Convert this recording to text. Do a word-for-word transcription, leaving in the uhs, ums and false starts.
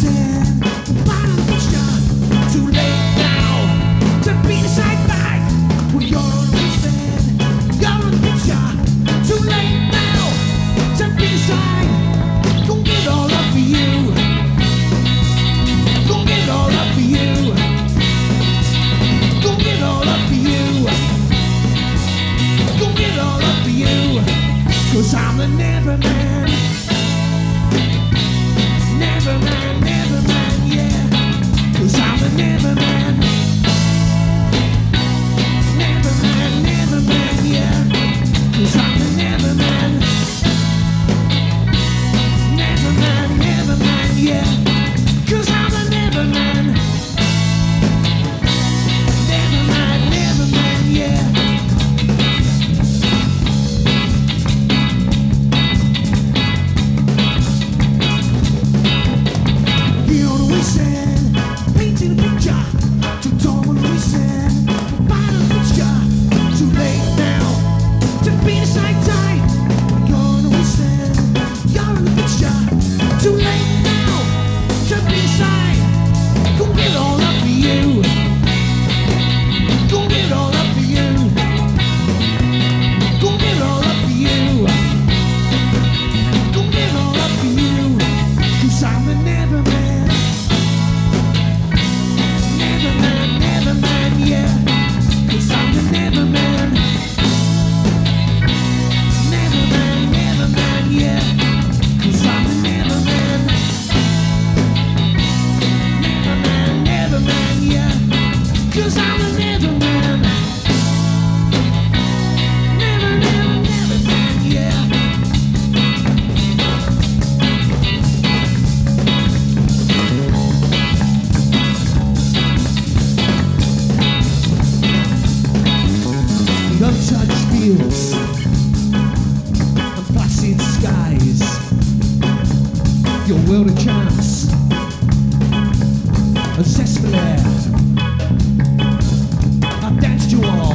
said, bottom picture, too late now to be the side back. Well, you're on the stand, you're on the picture, too late now to be the side. Go get all up for you, go get all up for you, go get all up for you, go get all up for you, 'cause I'm the never man. Never man, never man, yeah, 'cause I'm the never man. Never man, never man, yeah, 'cause I'm the never man. Never man, never man, yeah, 'cause I'm the never man. Never man, never man, yeah. Painting a picture, too tall when we said, bottom picture, too late now to be the side tight. You're on the stand, you're in the picture, too late now to be the side. Go get all up for you, go get all up for you, go get all up for you, go get all up for you, 'cause I'm the never man. Never man, never man, yeah, 'cause I'm the never man. Never man, never man, yeah, 'cause I'm the never man. Never man, never man, yeah, 'cause I'm the never man. Never, never, never man, yeah. Untouched fields and placid skies, your world of chance, a zest for air. I danced you all.